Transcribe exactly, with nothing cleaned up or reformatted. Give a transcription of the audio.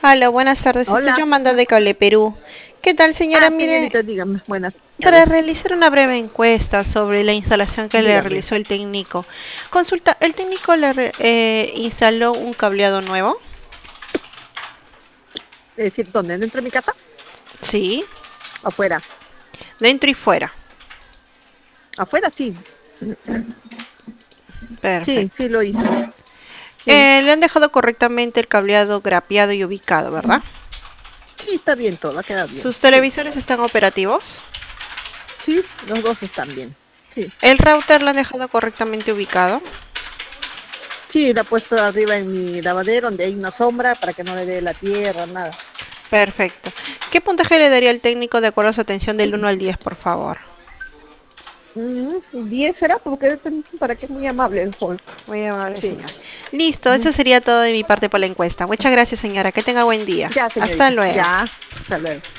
Hola, buenas tardes. Estoy Hola. llamando de Cable Perú. ¿Qué tal, señora? Ah, Mire, señorita, dígame. Buenas para tardes. realizar una breve encuesta sobre la instalación que le Dígame. realizó el técnico. Consulta, ¿el técnico le re- eh, instaló un cableado nuevo? Es decir, ¿dónde? ¿Dentro de mi casa? Sí, Afuera. dentro y fuera. Afuera, sí. Sí, Perfecto. sí lo hizo. Sí. Eh, le han dejado correctamente el cableado grapeado y ubicado, ¿verdad? Sí, está bien todo, ha quedado bien. ¿Sus Sí. televisores están operativos? Sí, los dos están bien. Sí. ¿El router le han dejado correctamente ubicado? Sí, la he puesto arriba en mi lavadero donde hay una sombra para que no le dé la tierra, nada. Perfecto. ¿Qué puntaje le daría el técnico de acuerdo a su atención del uno al diez, por favor? Mm, diez será porque para que es muy amable el joven. Muy amable, Sí. señor. Listo, Ujú. eso sería todo de mi parte por la encuesta. Muchas gracias, señora. Que tenga buen día. Ya, Hasta señorita. luego. Ya. Hasta luego.